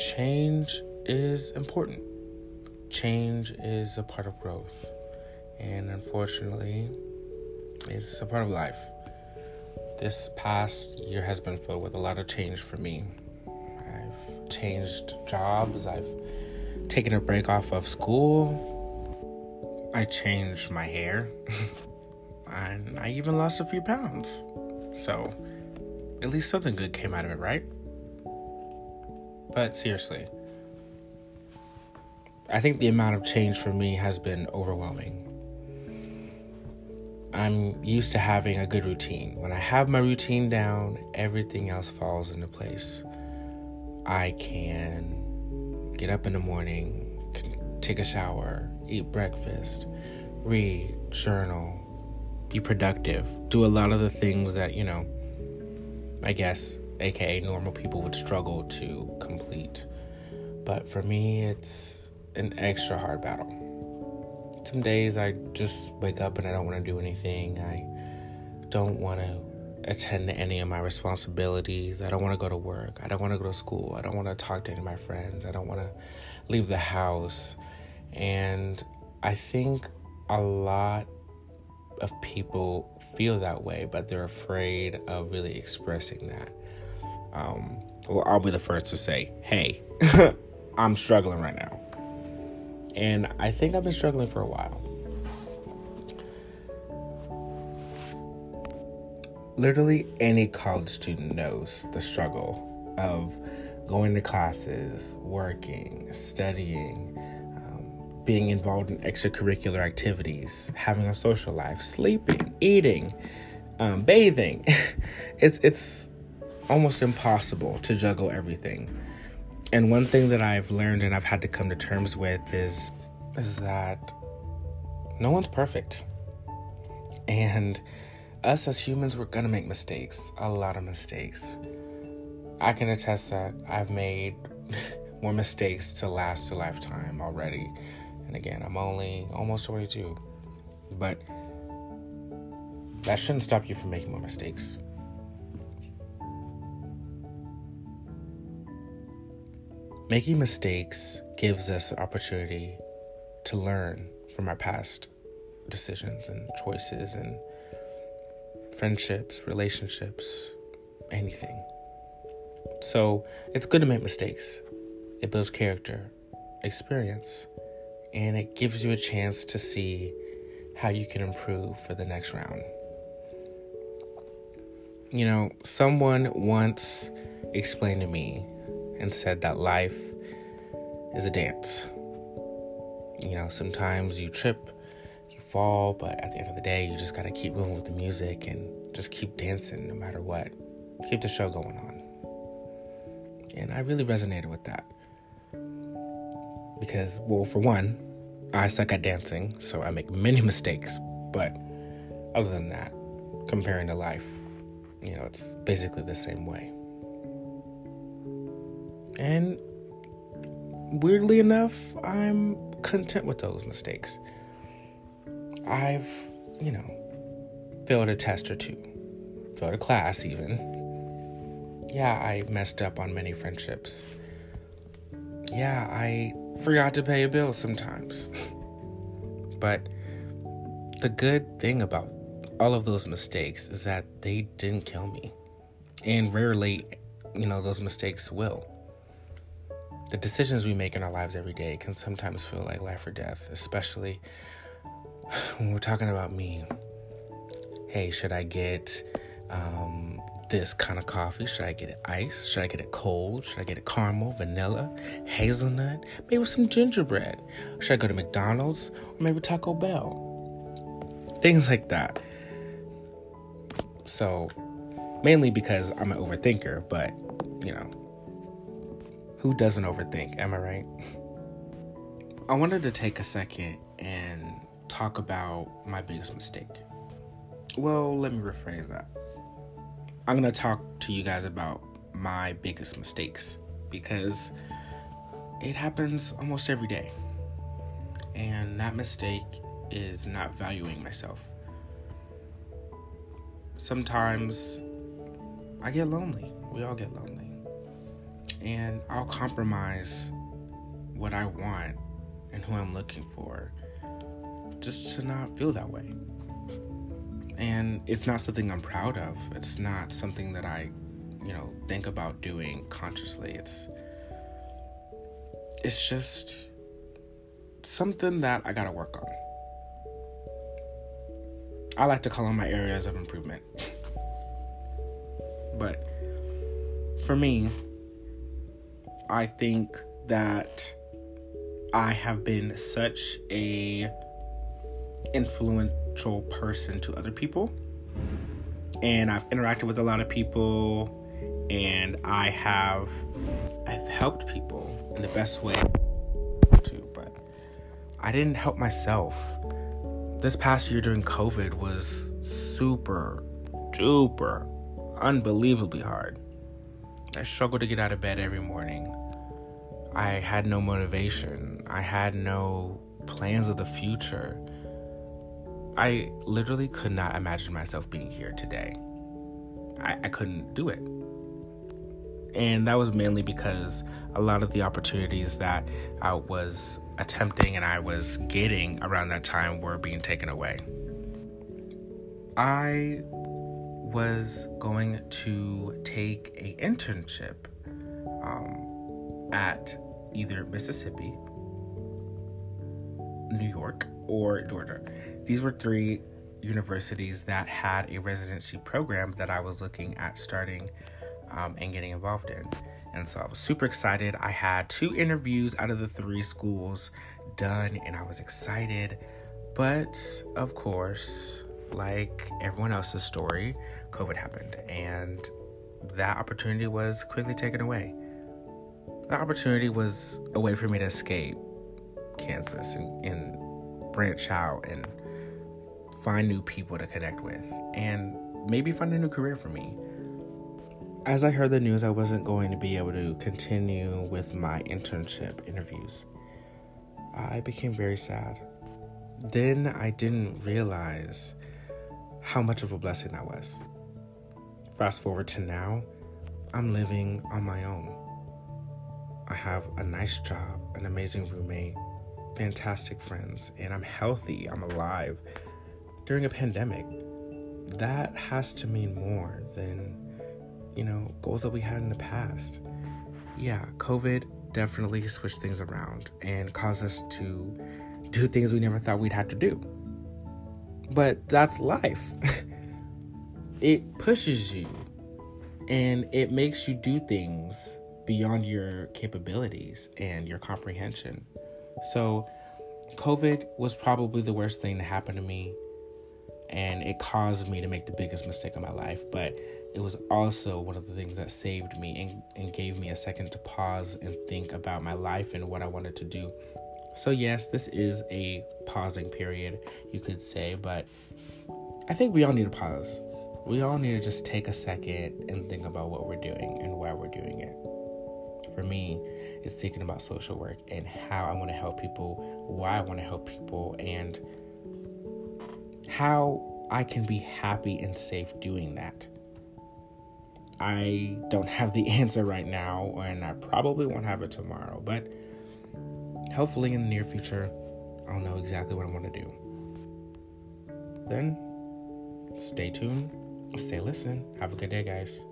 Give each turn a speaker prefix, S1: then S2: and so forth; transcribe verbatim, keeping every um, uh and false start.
S1: change is important. Change is a part of growth. And unfortunately, it's a part of life. This past year has been filled with a lot of change for me. I've changed jobs. I've taken a break off of school. I changed my hair. And I even lost a few pounds. So, at least something good came out of it, right? But seriously, I think the amount of change for me has been overwhelming. I'm used to having a good routine. When I have my routine down, everything else falls into place. I can get up in the morning, take a shower, eat breakfast, read, journal, be productive, do a lot of the things that, you know, I guess, aka normal people would struggle to complete. But for me, it's an extra hard battle. Some days I just wake up and I don't want to do anything. I don't want to attend to any of my responsibilities. I don't want to go to work. I don't want to go to school. I don't want to talk to any of my friends. I don't want to leave the house. And I think a lot of people feel that way, but they're afraid of really expressing that. Um, well, I'll be the first to say, hey, I'm struggling right now. And I think I've been struggling for a while. Literally any college student knows the struggle of going to classes, working, studying, um, being involved in extracurricular activities, having a social life, sleeping, eating, um, bathing. it's it's almost impossible to juggle everything. And one thing that I've learned and I've had to come to terms with is, is that no one's perfect. And us as humans, we're going to make mistakes, a lot of mistakes. I can attest that I've made more mistakes to last a lifetime already. And again, I'm only almost twenty-two. But that shouldn't stop you from making more mistakes. Making mistakes gives us the opportunity to learn from our past decisions and choices and friendships, relationships, anything. So it's good to make mistakes. It builds character, experience, and it gives you a chance to see how you can improve for the next round. You know, someone once explained to me and said that life is a dance. You know, sometimes you trip, you fall, but at the end of the day, you just got to keep moving with the music and just keep dancing no matter what. Keep the show going on. And I really resonated with that. Because, well, for one, I suck at dancing, so I make many mistakes. But other than that, comparing to life, you know, it's basically the same way. And weirdly enough, I'm content with those mistakes. I've, you know, failed a test or two, failed a class even. Yeah, I messed up on many friendships. Yeah, I forgot to pay a bill sometimes. But the good thing about all of those mistakes is that they didn't kill me. And rarely, you know, those mistakes will. The decisions we make in our lives every day can sometimes feel like life or death, especially when we're talking about me. Hey, should I get um, this kind of coffee? Should I get it iced? Should I get it cold? Should I get it caramel, vanilla, hazelnut, maybe with some gingerbread? Should I go to McDonald's or maybe Taco Bell? Things like that. So, mainly because I'm an overthinker, but, you know, who doesn't overthink, am I right? I wanted to take a second and talk about my biggest mistake. Well, let me rephrase that. I'm going to talk to you guys about my biggest mistakes because it happens almost every day. And that mistake is not valuing myself. Sometimes I get lonely. We all get lonely. And I'll compromise what I want and who I'm looking for just to not feel that way. And it's not something I'm proud of. It's not something that I, you know, think about doing consciously. It's it's just something that I gotta work on. I like to call them my areas of improvement. But for me, I think that I have been such a influential person to other people, and I've interacted with a lot of people, and I have I've helped people in the best way too, but I didn't help myself. This past year during COVID was super duper unbelievably hard. I struggled to get out of bed every morning. I had no motivation. I had no plans of the future. I literally could not imagine myself being here today. I, I couldn't do it. And that was mainly because a lot of the opportunities that I was attempting and I was getting around that time were being taken away. I was going to take an internship um, at either Mississippi, New York, or Georgia. These were three universities that had a residency program that I was looking at starting um, and getting involved in. And so I was super excited. I had two interviews out of the three schools done, and I was excited. But of course, like everyone else's story, COVID happened, and that opportunity was quickly taken away. The opportunity was a way for me to escape Kansas and, and branch out and find new people to connect with and maybe find a new career for me. As I heard the news, I wasn't going to be able to continue with my internship interviews. I became very sad. Then I didn't realize how much of a blessing that was. Fast forward to now, I'm living on my own. I have a nice job, an amazing roommate, fantastic friends, and I'm healthy, I'm alive. During a pandemic, that has to mean more than, you know, goals that we had in the past. Yeah, COVID definitely switched things around and caused us to do things we never thought we'd have to do. But that's life. It pushes you and it makes you do things beyond your capabilities and your comprehension. So COVID was probably the worst thing to happen to me, and it caused me to make the biggest mistake of my life, but it was also one of the things that saved me and, and gave me a second to pause and think about my life and what I wanted to do. So yes, this is a pausing period, you could say, but I think we all need to pause. We all need to just take a second and think about what we're doing and why we're doing it. For me, it's thinking about social work and how I want to help people, why I want to help people, and how I can be happy and safe doing that. I don't have the answer right now, and I probably won't have it tomorrow, but hopefully in the near future, I'll know exactly what I want to do. Then, stay tuned, stay listening. Have a good day, guys.